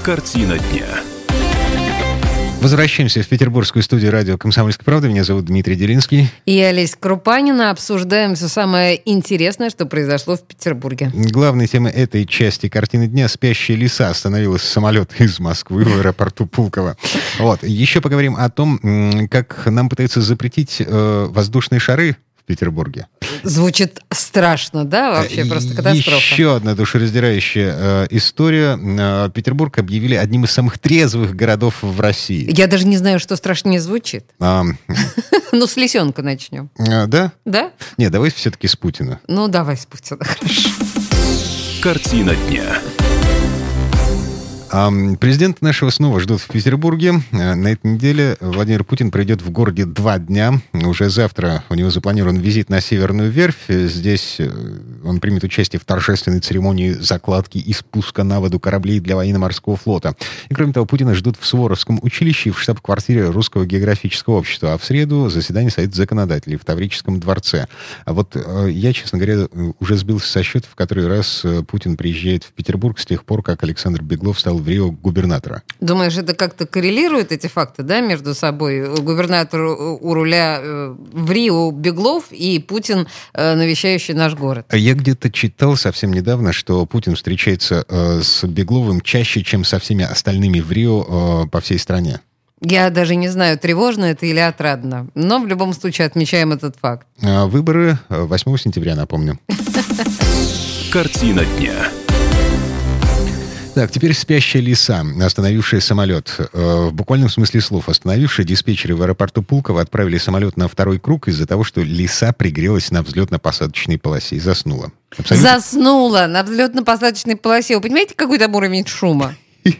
Картина дня. Возвращаемся в петербургскую студию радио «Комсомольская правда». Меня зовут Дмитрий Делинский. И я Олеся Крупанина. Обсуждаем все самое интересное, что произошло в Петербурге. Главной темой этой части «Картины дня» — спящая лиса. Остановилась самолет из Москвы в аэропорту Пулково. Еще поговорим о том, как нам пытаются запретить воздушные шары в Петербурге. Звучит страшно, да? Вообще просто катастрофа. Еще одна душераздирающая история. Петербург объявили одним из самых трезвых городов в России. Я даже не знаю, что страшнее звучит. Ну, с лисенка начнем. Да? Да? Нет, давай все-таки с Путина. Ну, давай с Путина, хорошо. Картина дня. Президента нашего снова ждут в Петербурге. На этой неделе Владимир Путин проведет в городе 2 дня. Уже завтра у него запланирован визит на Северную Верфь. Здесь он примет участие в торжественной церемонии закладки и спуска на воду кораблей для военно-морского флота. И, кроме того, Путина ждут в Суворовском училище и в штаб-квартире Русского географического общества. А в среду заседание Совета законодателей в Таврическом дворце. Я, честно говоря, уже сбился со счета, в который раз Путин приезжает в Петербург с тех пор, как Александр Беглов стал в Рио губернатора. Думаешь, это как-то коррелирует, эти факты, да, между собой? Губернатор у руля в Рио Беглов и Путин, навещающий наш город. Я где-то читал совсем недавно, что Путин встречается с Бегловым чаще, чем со всеми остальными в Рио по всей стране. Я даже не знаю, тревожно это или отрадно. Но в любом случае отмечаем этот факт. Выборы 8 сентября, напомню. Картина дня. Так, теперь спящая лиса, остановившая самолет. В буквальном смысле слов. Остановившие диспетчеры в аэропорту Пулково отправили самолет на второй круг из-за того, что лиса пригрелась на взлетно-посадочной полосе и заснула. Заснула на взлетно-посадочной полосе. Вы понимаете, какой там уровень шума?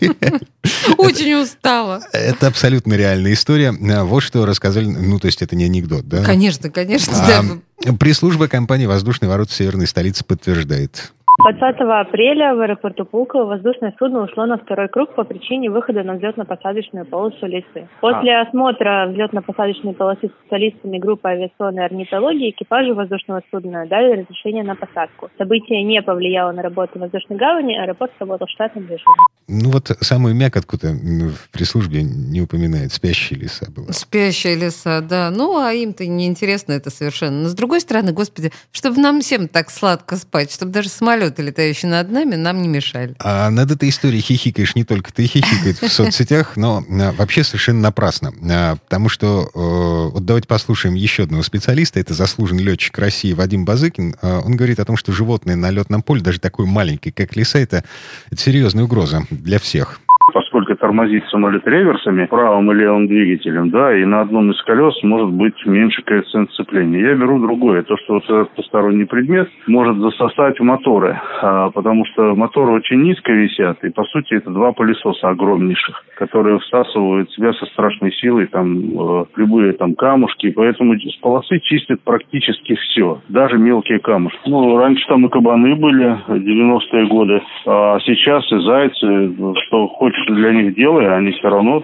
Очень устала. Это абсолютно реальная история. Вот что рассказали, то есть это не анекдот, да? Конечно. Пресс-служба компании «Воздушные ворота северной столицы» подтверждает. 20 апреля в аэропорту Пулково воздушное судно ушло на второй круг по причине выхода на взлетно-посадочную полосу лисы. После осмотра взлетно-посадочной полосы специалистами группы авиационной орнитологии экипажу воздушного судна дали разрешение на посадку. Событие не повлияло на работу воздушной гавани, аэропорт работал в штатном режиме. Самую мякотку-то в пресс-службе не упоминает. Спящая лиса была. Спящая лиса, да. А им-то неинтересно это совершенно. Но с другой стороны, господи, чтобы нам всем так сладко спать, чтобы даже самолет летающие над нами, нам не мешали. А над этой историей хихикаешь не только ты, хихикает в соцсетях, но вообще совершенно напрасно. Потому что, давайте послушаем еще одного специалиста, это заслуженный летчик России Вадим Базыкин. Он говорит о том, что животное на летном поле, даже такое маленькое, как лиса, это серьезная угроза для всех. Поскольку тормозит самолет реверсами, правым и левым двигателем, и на одном из колес может быть меньше коэффициент сцепления. Я беру другое, то, что этот посторонний предмет может засосать моторы, потому что моторы очень низко висят, и по сути это 2 пылесоса огромнейших, которые всасывают в себя со страшной силой любые камушки, поэтому с полосы чистят практически все, даже мелкие камушки. Раньше там и кабаны были, 90-е годы, а сейчас и зайцы, что хочешь для них делай, они все равно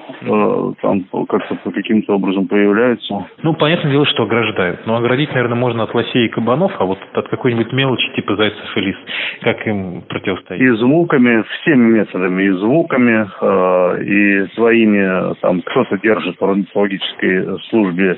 как-то по каким-то образом появляются. Понятное дело, что ограждают. Но оградить, наверное, можно от лосей и кабанов, а вот от какой-нибудь мелочи типа зайцев и лис. Как им противостоять? И звуками, всеми методами. И звуками, и своими, кто-то держит в орнитологической службе.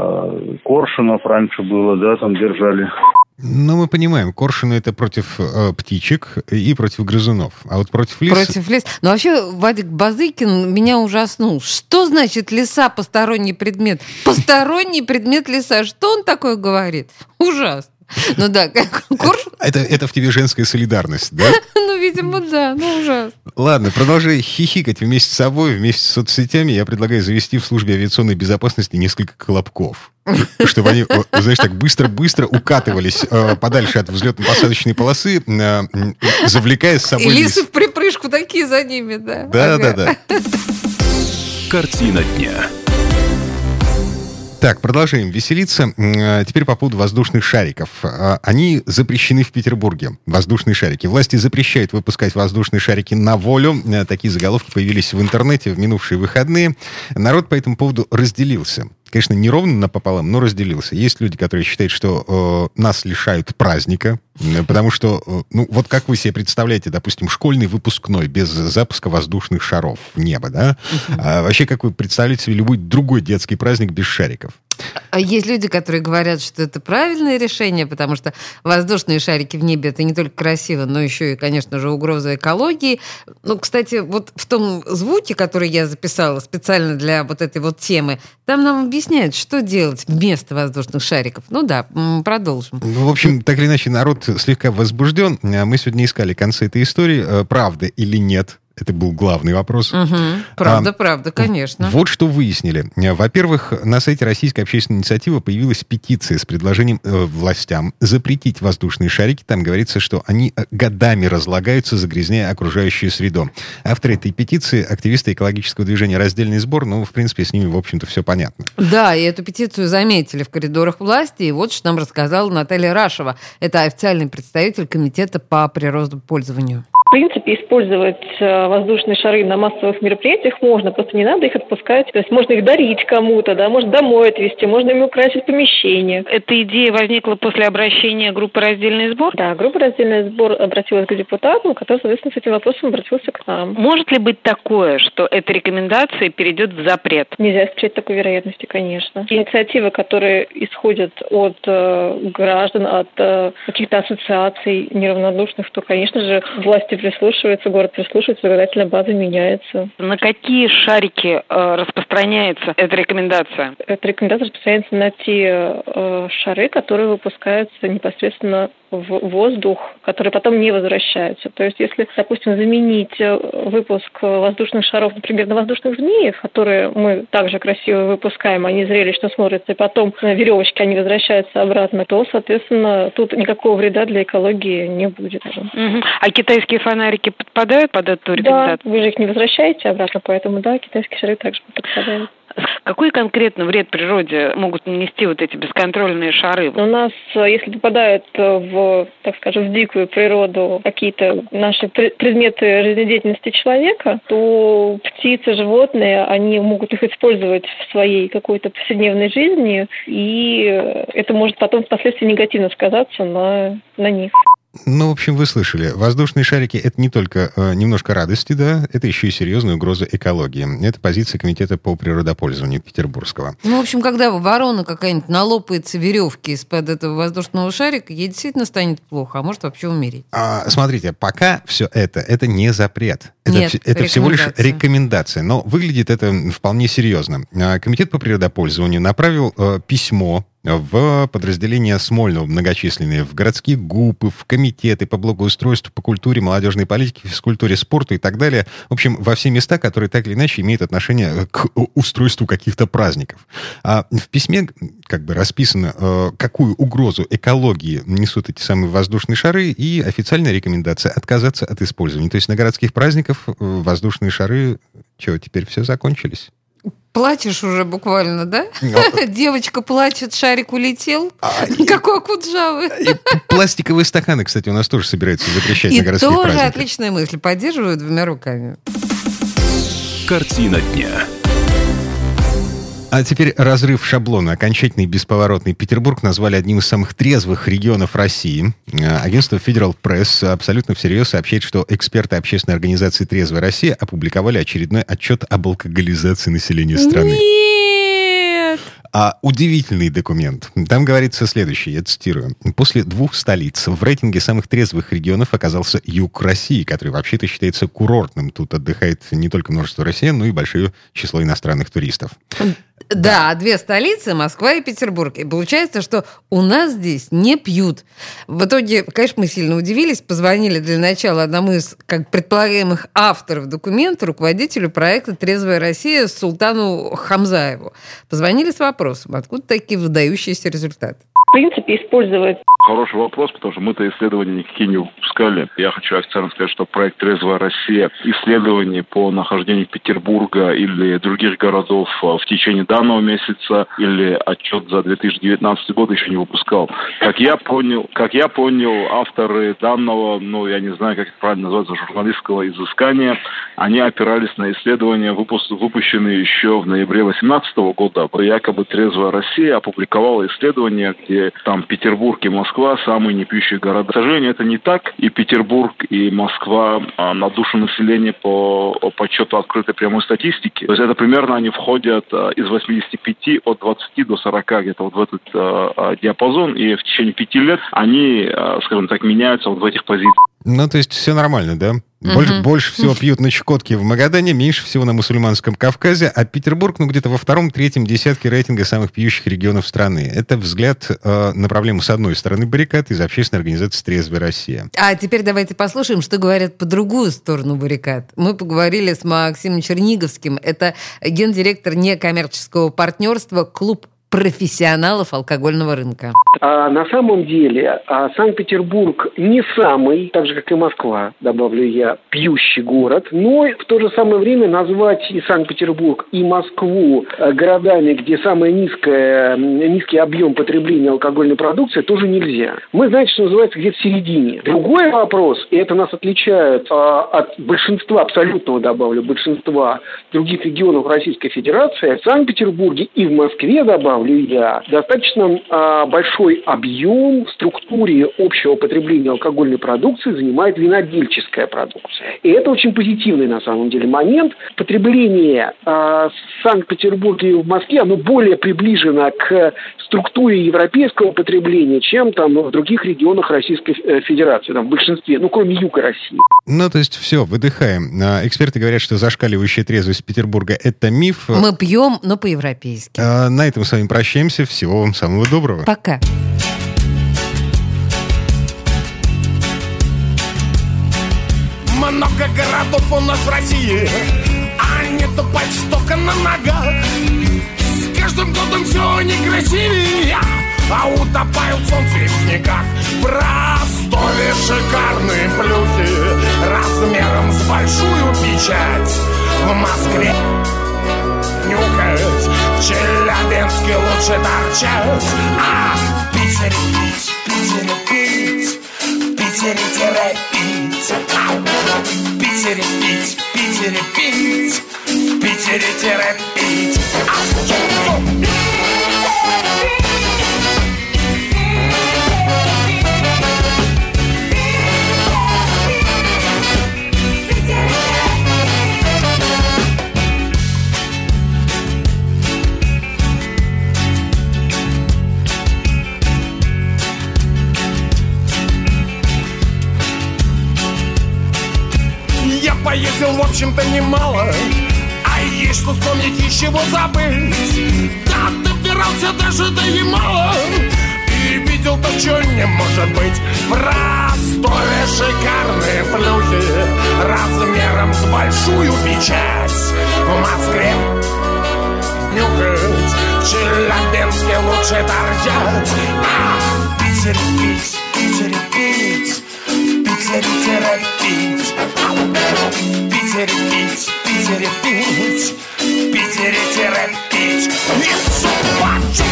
Коршунов раньше было, держали. Мы понимаем, коршуны это против птичек и против грызунов. А вот против лис... Против лис. Но вообще Вадик Базыкин меня ужаснул. Что значит лиса посторонний предмет? Посторонний предмет лиса. Что он такое говорит? Ужасно. Коршун... Это в тебе женская солидарность, да? Видимо, да. Ужасно. Ладно, продолжай хихикать вместе с собой, вместе с соцсетями. Я предлагаю завести в службе авиационной безопасности несколько колобков. Чтобы они, так быстро-быстро укатывались подальше от взлетно-посадочной полосы, завлекая с собой лис. И лисы в припрыжку такие за ними, да. Да. Картина дня. Так, продолжаем веселиться. Теперь по поводу воздушных шариков. Они запрещены в Петербурге. Воздушные шарики. Власти запрещают выпускать воздушные шарики на волю. Такие заголовки появились в интернете в минувшие выходные. Народ по этому поводу разделился. конечно, не ровно напополам, но разделился. Есть люди, которые считают, что нас лишают праздника, потому что, вот как вы себе представляете, допустим, школьный выпускной без запуска воздушных шаров в небо, да? А вообще, как вы представляете себе любой другой детский праздник без шариков? А есть люди, которые говорят, что это правильное решение, потому что воздушные шарики в небе — это не только красиво, но еще и, конечно же, угроза экологии. Кстати, вот в том звуке, который я записала специально для вот этой вот темы, там нам объясняют, что делать вместо воздушных шариков. Продолжим. В общем, так или иначе, народ слегка возбужден. Мы сегодня искали концы этой истории. Правда или нет? Это был главный вопрос. Правда, конечно. Вот что выяснили. Во-первых, на сайте Российской общественной инициативы появилась петиция с предложением властям запретить воздушные шарики. Там говорится, что они годами разлагаются, загрязняя окружающую среду. Авторы этой петиции — активисты экологического движения «Раздельный сбор». В принципе, с ними, в общем-то, все понятно. Да, и эту петицию заметили в коридорах власти. И вот что нам рассказала Наталья Рашева. Это официальный представитель комитета по природопользованию. В принципе, использовать воздушные шары на массовых мероприятиях можно, просто не надо их отпускать. То есть можно их дарить кому-то, да, можно домой отвезти, можно им украсить помещение. Эта идея возникла после обращения группы «Раздельный сбор»? Да, группа «Раздельный сбор» обратилась к депутату, который, соответственно, с этим вопросом обратился к нам. Может ли быть такое, что эта рекомендация перейдет в запрет? Нельзя исключать такой вероятности, конечно. Инициативы, которые исходят от граждан, от каких-то ассоциаций неравнодушных, то, конечно же, власти прислушиваются, город прислушивается, законодательная база меняется. На какие шарики распространяется эта рекомендация? Эта рекомендация распространяется на те шары, которые выпускаются непосредственно в воздух, которые потом не возвращаются. То есть, если, допустим, заменить выпуск воздушных шаров, например, на воздушных змеев, которые мы также красиво выпускаем, они зрелищно смотрятся, и потом на веревочке они возвращаются обратно, то, соответственно, тут никакого вреда для экологии не будет. А китайские фонарики подпадают под эту рекомендацию? Да, вы же их не возвращаете обратно, поэтому, да, китайские шары также подпадают. Какой конкретно вред природе могут нанести вот эти бесконтрольные шары? У нас, если попадают в дикую природу какие-то наши предметы жизнедеятельности человека, то птицы, животные, они могут их использовать в своей какой-то повседневной жизни, и это может потом впоследствии негативно сказаться на них. В общем, вы слышали. Воздушные шарики — это не только немножко радости, да, это еще и серьезная угроза экологии. Это позиция комитета по природопользованию петербургского. В общем, когда ворона какая-нибудь налопается веревки из-под этого воздушного шарика, ей действительно станет плохо, а может вообще умереть. Смотрите, пока все это не запрет. Это всего лишь рекомендация. Но выглядит это вполне серьезно. Комитет по природопользованию направил письмо в подразделения Смольного, многочисленные, в городские ГУПы, в комитеты по благоустройству, по культуре, молодежной политике, физкультуре, спорту и так далее. В общем, во все места, которые так или иначе имеют отношение к устройству каких-то праздников. А в письме расписано, какую угрозу экологии несут эти самые воздушные шары, и официальная рекомендация — отказаться от использования. То есть на городских праздниках воздушные шары, теперь все закончились? Плачешь уже буквально, да? Девочка плачет, шарик улетел, как у Акуджавы. Пластиковые стаканы, кстати, у нас тоже собираются запрещать на городских праздниках. И тоже отличная мысль. Поддерживаю 2 руками. Картина дня. А теперь разрыв шаблона. Окончательный бесповоротный Петербург назвали одним из самых трезвых регионов России. Агентство Federal Press абсолютно всерьез сообщает, что эксперты общественной организации «Трезвая Россия» опубликовали очередной отчет об алкоголизации населения страны. Нет! Удивительный документ. Там говорится следующее, я цитирую. После 2 столиц в рейтинге самых трезвых регионов оказался юг России, который вообще-то считается курортным. Тут отдыхает не только множество россиян, но и большое число иностранных туристов. Да, 2 столицы, Москва и Петербург. И получается, что у нас здесь не пьют. В итоге, конечно, мы сильно удивились, позвонили для начала одному из предполагаемых авторов документа, руководителю проекта «Трезвая Россия» Султану Хамзаеву. Позвонили с вопросом, откуда такие выдающиеся результаты. В принципе, использовать. Хороший вопрос, потому что мы-то исследования никакие не выпускали. Я хочу официально сказать, что проект «Трезвая Россия» исследований по нахождению Петербурга или других городов в течение данного месяца или отчет за 2019 год еще не выпускал. Как я понял, авторы данного, я не знаю, как это правильно называется, журналистского изыскания, они опирались на исследования, выпущенные еще в ноябре 2018 года. Якобы «Трезвая Россия» опубликовала исследование, где там Петербург и Москва самые непьющие города. К сожалению, это не так. И Петербург, и Москва на душу населения по подсчету открытой прямой статистики. То есть это примерно они входят из 85 от 20 до 40 где-то вот в этот диапазон. И в течение 5 лет они, скажем так, меняются вот в этих позициях. Ну, то есть все нормально, да? Больше всего пьют на Чукотке в Магадане, меньше всего на мусульманском Кавказе, а Петербург, где-то во 2-3 десятке рейтинга самых пьющих регионов страны. Это взгляд на проблему с одной стороны баррикад из общественной организации «Трезвая Россия». А теперь давайте послушаем, что говорят по другую сторону баррикад. Мы поговорили с Максимом Черниговским. Это гендиректор некоммерческого партнерства «Клуб профессионалов алкогольного рынка. На самом деле Санкт-Петербург не самый, так же как и Москва, добавлю я, пьющий город, но в то же самое время назвать и Санкт-Петербург, и Москву городами, где самый низкий объем потребления алкогольной продукции, тоже нельзя. Мы, знаете, что называется, где-то в середине. Другой вопрос, и это нас отличает от большинства, абсолютного, добавлю, большинства других регионов Российской Федерации, в Санкт-Петербурге и в Москве, добавлю я, достаточно большой объем в структуре общего потребления алкогольной продукции занимает винодельческая продукция. И это очень позитивный на самом деле момент. Потребление в Санкт-Петербурге и в Москве, оно более приближено к структуре европейского потребления, чем там в других регионах Российской Федерации, там, в большинстве, кроме юга России. То есть все, выдыхаем. Эксперты говорят, что зашкаливающая трезвость Петербурга – это миф. Мы пьем, но по-европейски. На этом с вами прощаемся. Всего вам самого доброго. Пока. Много городов у нас в России, а нету подстока на ногах. С каждым годом все некрасивее, а утопают солнце в снегах. В Ростове шикарные плюхи размером с большую печать. В Москве нюхать, в Челябинске лучше торчать. А в Питере пить, в Питере пить, в Питере пить. В Питере пить, в Питере пить, в Питере пить. Поездил, в общем-то, немало, а есть что вспомнить и чего забыть. Да, добирался даже до Ямала и видел то, что не может быть. В Ростове шикарные плюхи размером с большую печать. В Москве нюхать, в Челябинске лучше торчать. А в Питере пить, в Питере пить, в Питере пить. В Питере пить, в Питере пить, в Питере пить. Не собачу.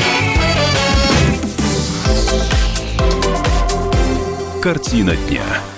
Картина дня.